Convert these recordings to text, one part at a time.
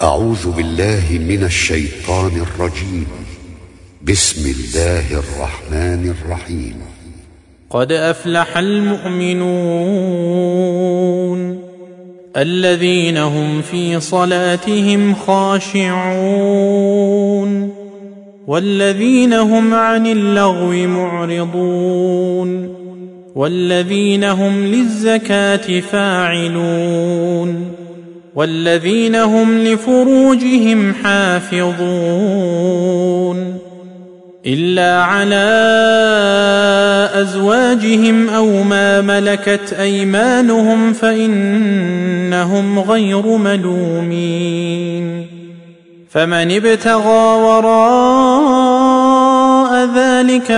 أعوذ بالله من الشيطان الرجيم. بسم الله الرحمن الرحيم. قد أفلح المؤمنون الذين هم في صلاتهم خاشعون والذين هم عن اللغو معرضون والذين هم للزكاة فاعلون والذين هم لفروجهم حافظون إلا على أزواجهم أو ما ملكت أيمانهم فإنهم غير ملومين فمن ابتغى وراء ذلك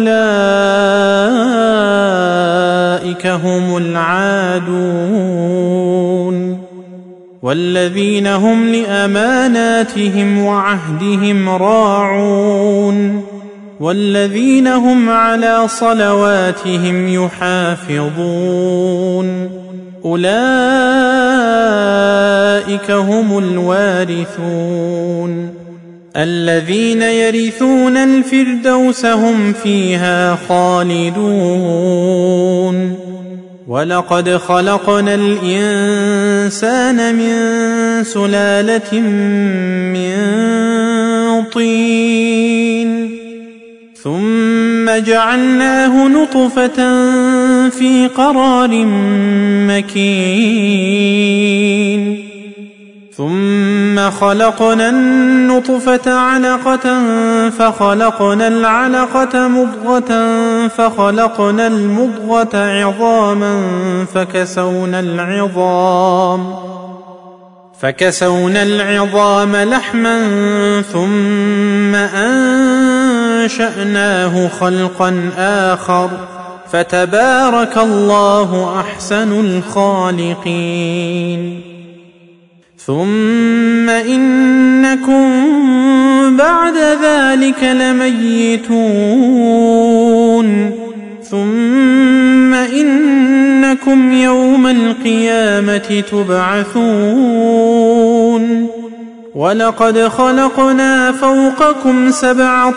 فأولئك هم العادون والذين هم لأماناتهم وعهدهم راعون والذين هم على صلواتهم يحافظون أولئك هم الوارثون الذين يرثون الفردوس هم فيها خالدون ولقد خلقنا الإنسان من سلالة من طين ثم جعلناه نطفة في قرار مكين ثم خلقنا النطفة علقة فخلقنا العلقة مضغة فخلقنا المضغة عظاما فكسونا العظام لحما ثم أنشأناه خلقا آخر فتبارك الله أحسن الخالقين ثم إنكم بعد ذلك لميتون ثم إنكم يوم القيامة تبعثون ولقد خلقنا فوقكم 7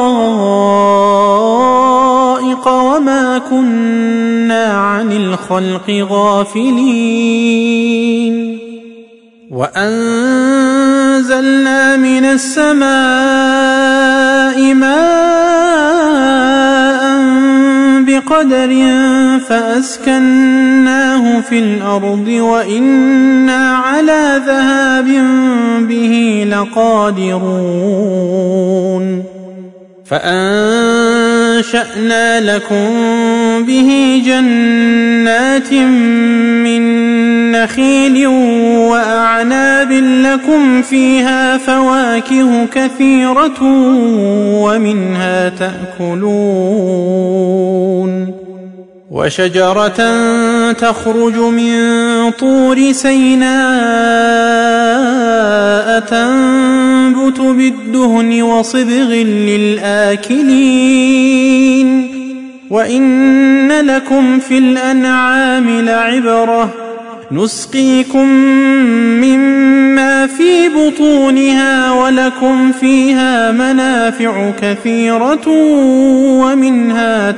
طرائق وما كنا عن الخلق غافلين وأنزلنا من السماء ماء بقدر فأسكناه في الأرض وإنا على ذهاب به لقادرون فأنشأنا لكم به جنات من نخيل وأعناب لكم فيها فواكه كثيرة ومنها تأكلون وشجرة تخرج من طور سيناء تنبت بالدهن وصبغ للآكلين وإن لكم في الأنعام لعبرة نسقيكم مما في بطونها ولكم فيها منافع كثيرة ومنها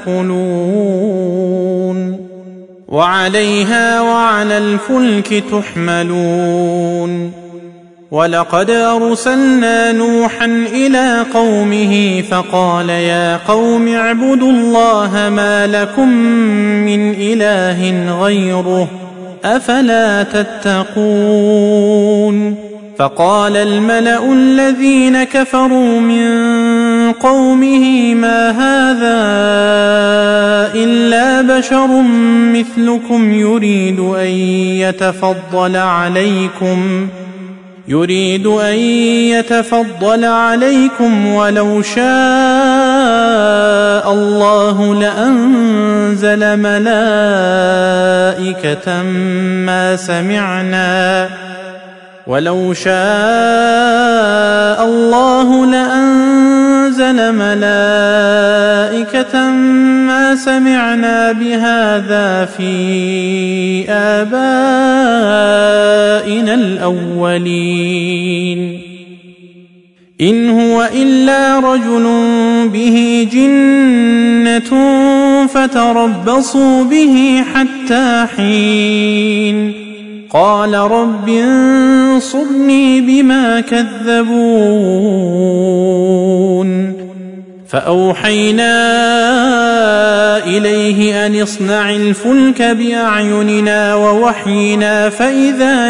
تأكلون وعليها وعلى الفلك تحملون ولقد أرسلنا نوحا إلى قومه فقال يا قوم اعبدوا الله ما لكم من إله غيره أفلا تتقون فقال الملأ الذين كفروا من قومه ما هذا إلا بشر مثلكم يريد أن يتفضل عليكم ولو شاء الله لأنزل ملائكة ملائكة ما سمعنا بهذا في آبائنا الأولين إن هو إلا رجل به جنة فتربصوا به حتى حين قال رب انصرني بما كذبون فأوحينا إليه أن اصنع الفلك بأعيننا ووحينا فإذا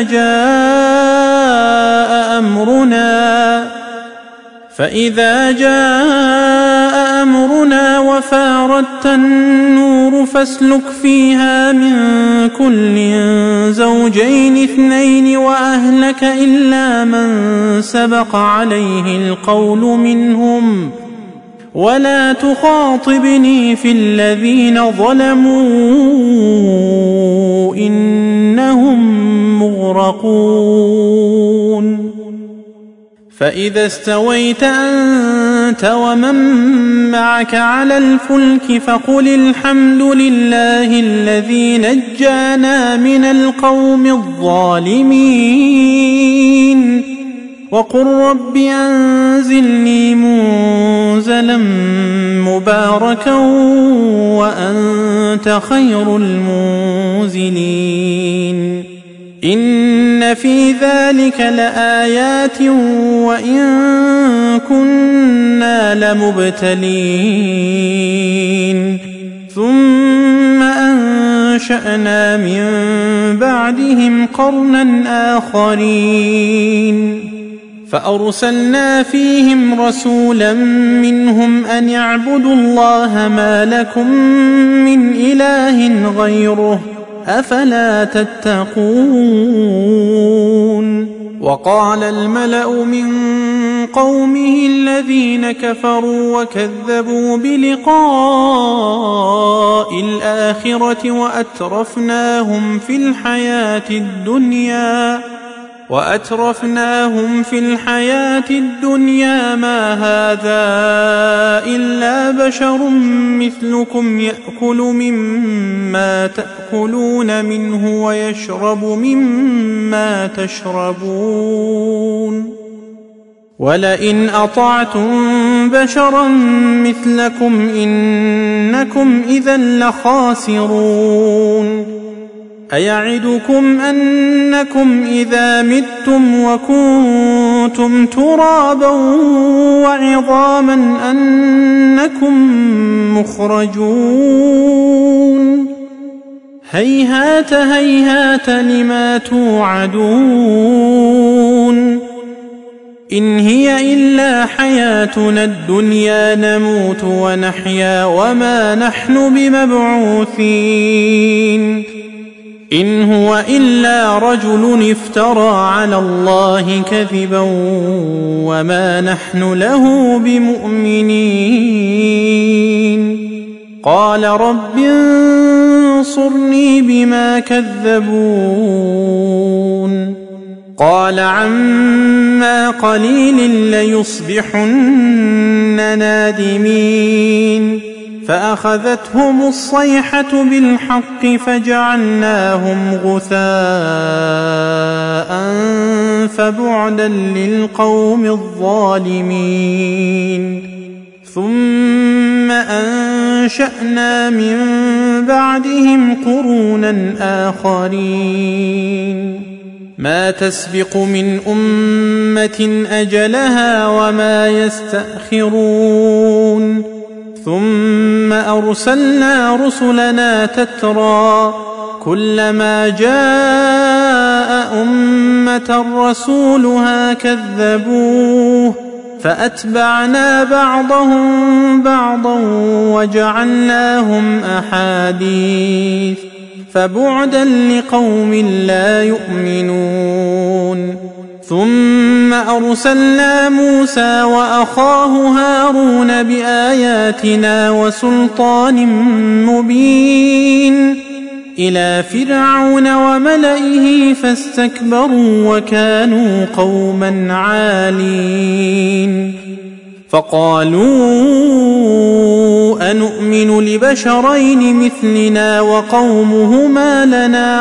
جاء أمرنا وفاردت النور فاسلك فيها من كل زوجين اثنين وأهلك إلا من سبق عليه القول منهم ولا تخاطبني في الذين ظلموا إنهم مغرقون فإذا استويت أنت ومن معك على الفلك فقل الحمد لله الذي نجانا من القوم الظالمين وقل رب أنزلني منزلا مباركا وأنت خير المنزلين إن في ذلك لآيات وإن كنا لمبتلين ثم أنشأنا من بعدهم قرنا آخرين فأرسلنا فيهم رسولا منهم أن اعبدوا الله ما لكم من إله غيره أفلا تتقون وقال الملأ من قومه الذين كفروا وكذبوا بلقاء الآخرة وأترفناهم في الحياة الدنيا ما هذا إلا بشر مثلكم يأكل مما تأكلون منه ويشرب مما تشربون ولئن أطعتم بشرا مثلكم إنكم إذا لخاسرون أيعدكم أنكم إذا متم وكنتم ترابا وعظاما أنكم مخرجون هيهات هيهات لما توعدون إن هي إلا حياتنا الدنيا نموت ونحيا وما نحن بمبعوثين إن هو إلا رجل افترى على الله كذبا وما نحن له بمؤمنين قال رب انصرني بما كذبون قال عما قليل ليصبحن نادمين فأخذتهم الصيحة بالحق فجعلناهم غثاء فبعدا للقوم الظالمين ثم أنشأنا من بعدهم قرونا آخرين ما تسبق من أمة أجلها وما يستأخرون ثم أرسلنا رسلنا تترى كلما جاء أمة رسولها كذبوه فأتبعنا بعضهم بعضا وجعلناهم أحاديث فبعدا لقوم لا يؤمنون ثم أرسلنا موسى وأخاه هارون بآياتنا وسلطان مبين إلى فرعون وملئه فاستكبروا وكانوا قوما عالين فقالوا أنؤمن لبشرين مثلنا وقومهما لنا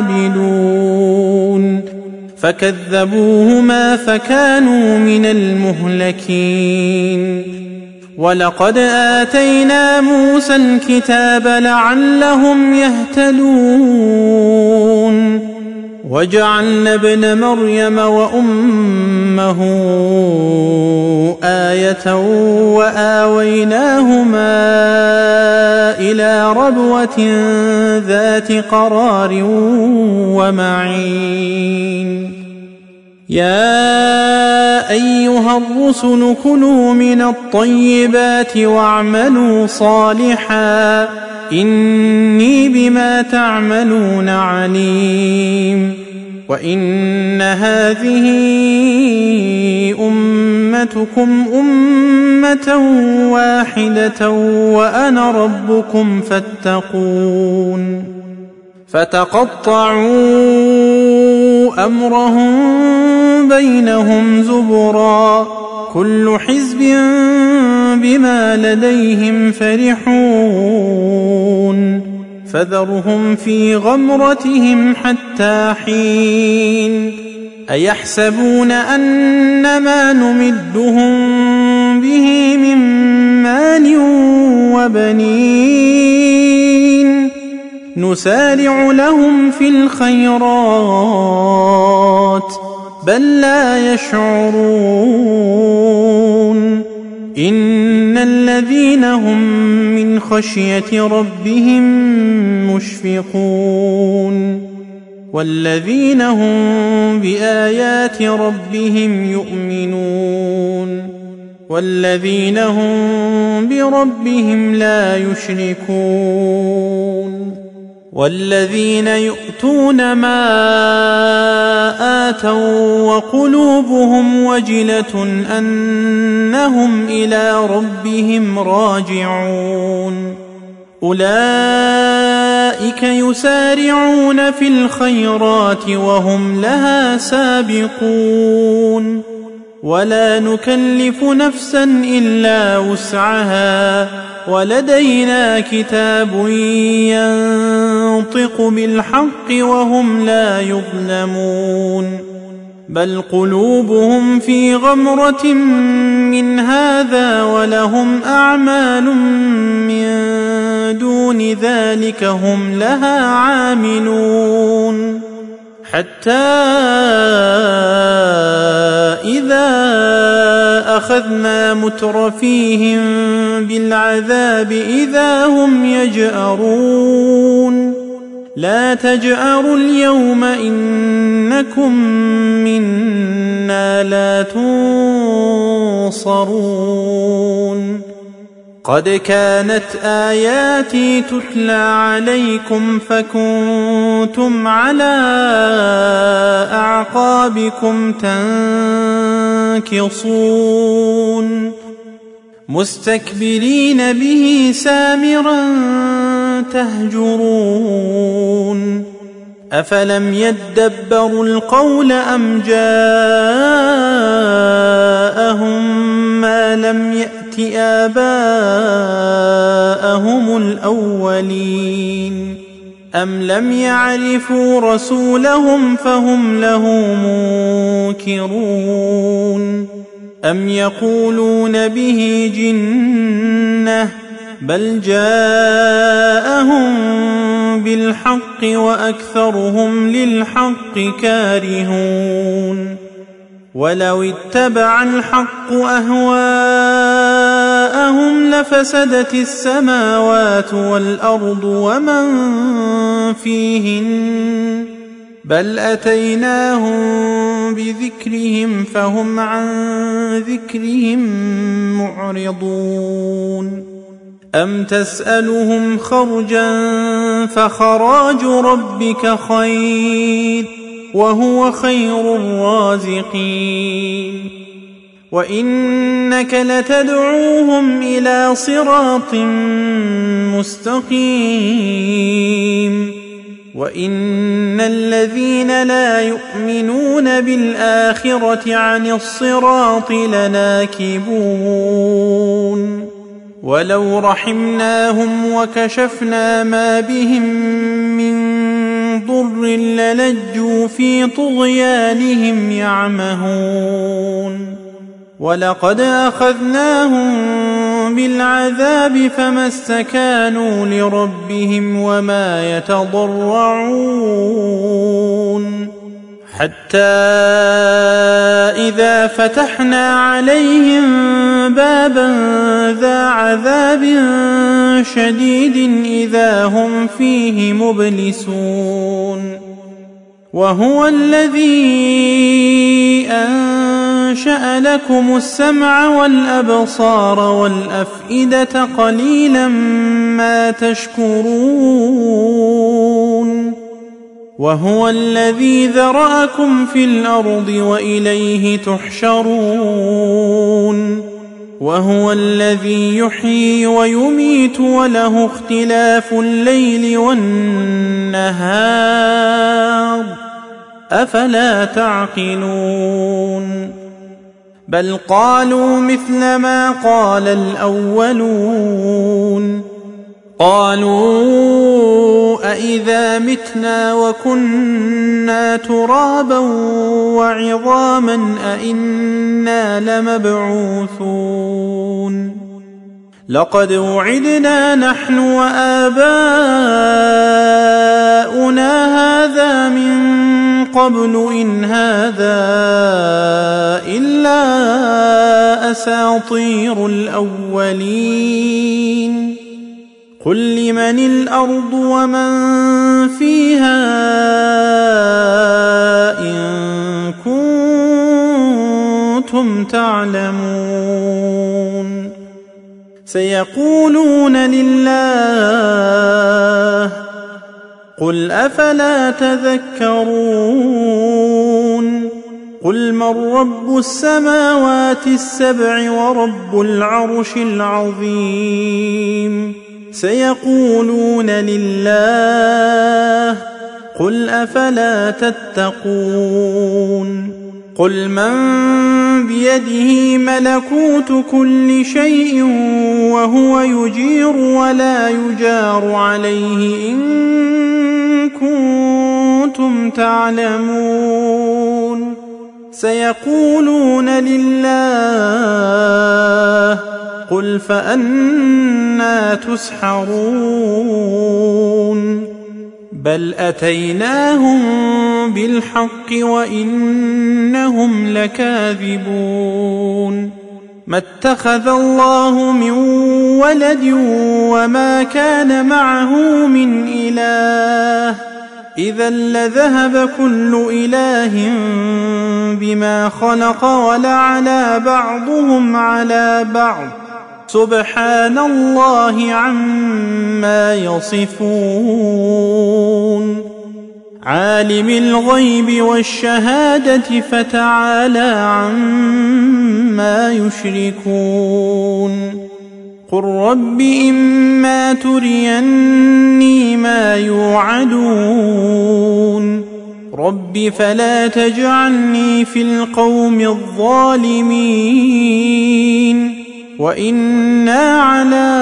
عابدون فكذبوهما فكانوا من المهلكين ولقد آتينا موسى الكتاب لعلهم يهتدون وجعلنا ابن مريم وأمه آية وآويناهما إلى ربوة ذات قرار ومعين يا أيها الرسل كلوا من الطيبات واعملوا صالحا إني بما تعملون عليم وإن هذه أمتكم أمة واحدة وأنا ربكم فاتقون فتقطعوا أمرهم بينهم زبرا كل حزب بما لديهم فرحون فذرهم في غمرتهم حتى حين أيحسبون أن ما نمدهم به من مال وبنين نسارع لهم في الخيرات بل لا يشعرون إن الذين هم من خشية ربهم مشفقون والذين هم بآيات ربهم يؤمنون والذين هم بربهم لا يشركون والذين يؤتون ما آتوا وقلوبهم وجلة أنهم إلى ربهم راجعون أولئك يسارعون في الخيرات وهم لها سابقون ولا نكلف نفسا إلا وسعها ولدينا كتاب ينطق بالحق وهم لا يظلمون بل قلوبهم في غمرة من هذا ولهم أعمال من دون ذلك هم لها عاملون حتى إذا أخذنا مترفيهم بالعذاب إذا هم يجأرون لا تجأروا اليوم إنكم منا لا تنصرون قد كانت آياتي تتلى عليكم فكنتم على أعقابكم تنكصون مستكبرين به سامرا تهجرون أفلم يدبروا القول أم جاءهم ما لم يأت آباءهم الأولين أم لم يعرفوا رسولهم فهم له منكرون أم يقولون به جنة بل جاءهم بالحق وأكثرهم للحق كارهون ولو اتبع الحق أهواءهم لفسدت السماوات والأرض ومن فيهن بل أتيناهم بذكرهم فهم عن ذكرهم معرضون أم تسألهم خرجا فخراج ربك خير وهو خير الرازقين وإنك لتدعوهم إلى صراط مستقيم وإن الذين لا يؤمنون بالآخرة عن الصراط لناكبون ولو رحمناهم وكشفنا ما بهم من ضر للجوا في طغيانهم يعمهون ولقد أخذناهم بالعذاب فما استكانوا لربهم وما يتضرعون حتى إذا فتحنا عليهم بابا ذا عذاب شديد إذا هم فيه مبلسون وهو الذي أنشأ لكم السمع والأبصار والأفئدة قليلا ما تشكرون وهو الذي ذرأكم في الأرض وإليه تحشرون وهو الذي يحيي ويميت وله اختلاف الليل والنهار أفلا تعقلون بل قالوا مثل ما قال الأولون قالوا أإذا متنا وكنا ترابا وعظاما أإنا لمبعوثون لقد وعدنا نحن وآباؤنا هذا من قبل إن هذا إلا أساطير الأولين قل لمن الأرض ومن فيها إن كنتم تعلمون سيقولون لله قل أفلا تذكرون قل من رب السماوات السبع ورب العرش العظيم سيقولون لله قل أفلا تتقون قل من بيده ملكوت كل شيء وهو يجير ولا يجار عليه إن كنتم تعلمون سيقولون لله قل فأنى تسحرون بل أتيناهم بالحق وإنهم لكاذبون ما اتخذ الله من ولد وما كان معه من إله إذا لذهب كل إله بما خلق ولعلى بعضهم على بعض سبحان الله عما يصفون عالم الغيب والشهادة فتعالى عما يشركون قل رب إما تريني ما يوعدون رب فلا تجعلني في القوم الظالمين وإنا على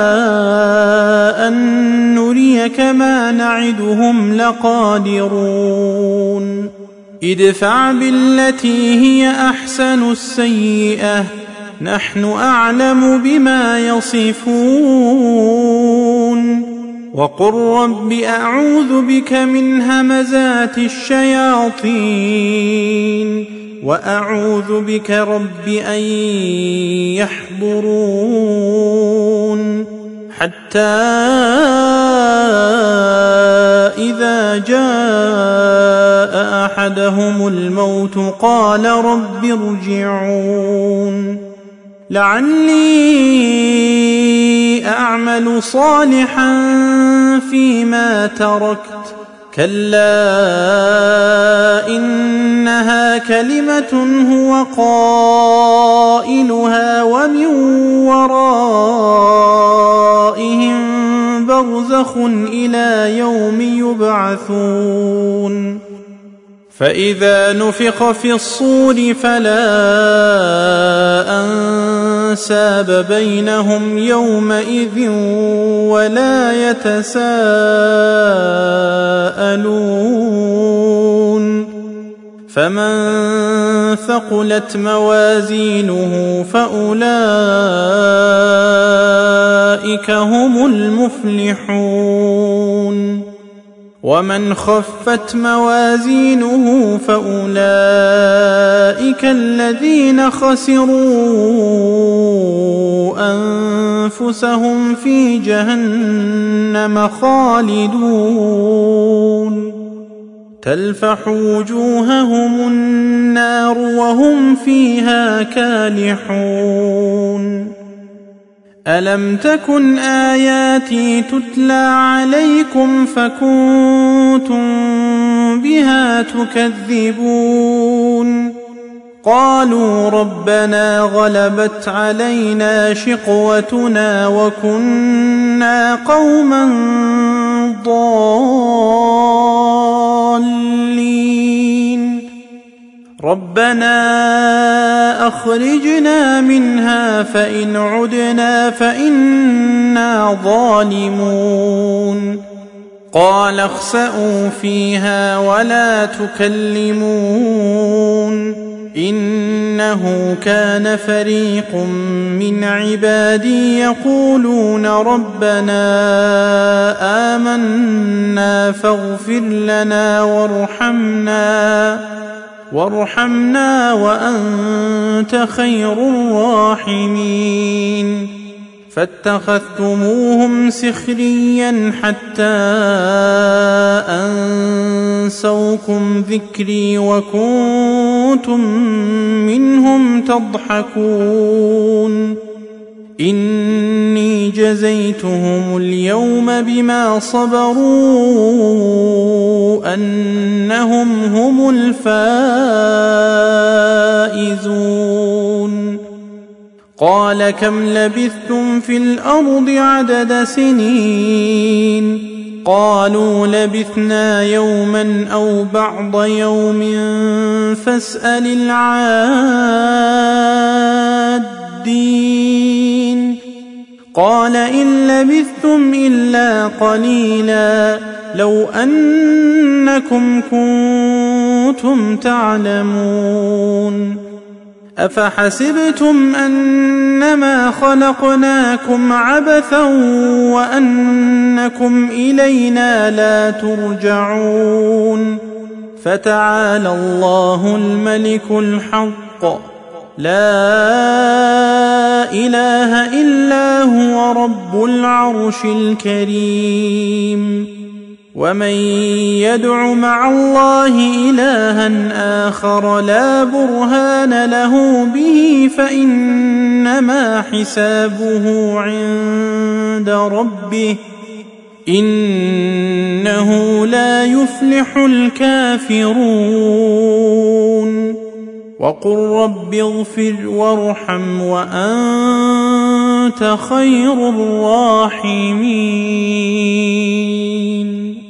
أن نريك ما نعدهم لقادرون ادفع بالتي هي أحسن السيئة نحن أعلم بما يصفون وقل رب أعوذ بك من همزات الشياطين وأعوذ بك رب أن يحضرون حتى إذا جاء أحدهم الموت قال رب ارجعون لعلي أعمل صالحا فيما تركت كلا إنها كلمة هو قائلها ومن ورائهم برزخ إلى يوم يبعثون فإذا نفخ في الصور فلا أنساب بينهم يومئذ ولا يتساءلون فمن ثقلت موازينه فأولئك هم المفلحون ومن خفت موازينه فأولئك الذين خسروا أنفسهم في جهنم خالدون تلفح وجوههم النار وهم فيها كالحون ألم تكن آياتي تتلى عليكم فكنتم بها تكذبون قالوا ربنا غلبت علينا شقوتنا وكنا قوما ضالين ربنا أخرجنا منها فإن عدنا فإنا ظالمون قال اخسئوا فيها ولا تكلمون إنه كان فريق من عبادي يقولون ربنا آمنا فاغفر لنا وارحمنا وأنت خير الراحمين فاتخذتموهم سخريا حتى أنسوكم ذكري وكنتم منهم تضحكون إني جزيتهم اليوم بما صبروا أنهم هم الفائزون قال كم لبثتم في الأرض عدد سنين قالوا لبثنا يوما أو بعض يوم فاسأل العادين قال إن لبثتم إلا قليلا لو أنكم كنتم تعلمون أفحسبتم أنما خلقناكم عبثا وأنكم إلينا لا ترجعون فتعالى الله الملك الحق لا إله إلا هو رب العرش الكريم ومن يدع مع الله إلها آخر لا برهان له به فإنما حسابه عند ربه إنه لا يفلح الكافرون وقل رب اغفر وارحم وأنت خير الراحمين